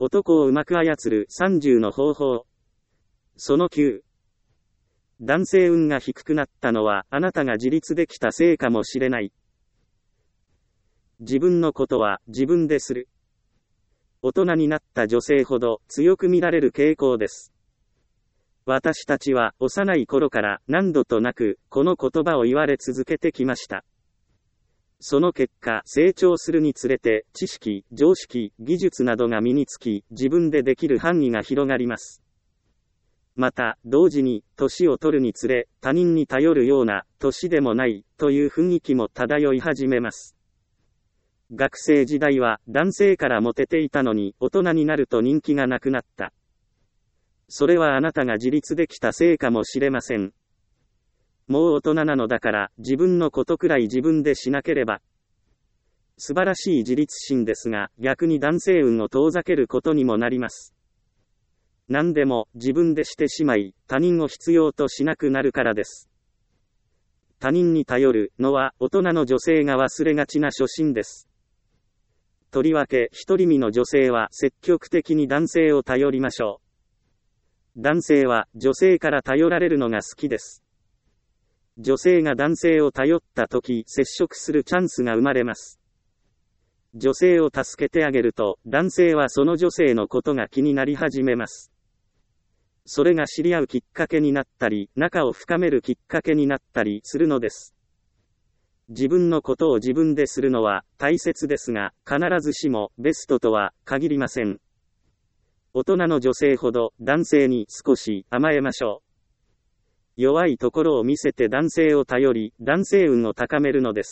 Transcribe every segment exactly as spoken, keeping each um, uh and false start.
男をうまく操るさんじゅうの方法。そのきゅう。男性運が低くなったのはあなたが自立できたせいかもしれない。自分のことは自分でする。大人になった女性ほど強く見られる傾向です。私たちは幼い頃から何度となくこの言葉を言われ続けてきました。その結果、成長するにつれて知識、常識、技術などが身につき、自分でできる範囲が広がります。また、同時に、年を取るにつれ、他人に頼るような、年でもない、という雰囲気も漂い始めます。学生時代は、男性からモテていたのに、大人になると人気がなくなった。それはあなたが自立できたせいかもしれません。もう大人なのだから、自分のことくらい自分でしなければ。素晴らしい自立心ですが、逆に男性運を遠ざけることにもなります。何でも自分でしてしまい、他人を必要としなくなるからです。他人に頼るのは大人の女性が忘れがちな初心です。とりわけ独り身の女性は積極的に男性を頼りましょう。男性は女性から頼られるのが好きです。女性が男性を頼ったとき、接触するチャンスが生まれます。女性を助けてあげると、男性はその女性のことが気になり始めます。それが知り合うきっかけになったり、仲を深めるきっかけになったりするのです。自分のことを自分でするのは大切ですが、必ずしもベストとは限りません。大人の女性ほど男性に少し甘えましょう。弱いところを見せて男性を頼り、男性運を高めるのです。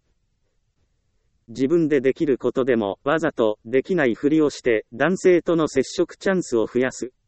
自分でできることでも、わざとできないふりをして、男性との接触チャンスを増やす。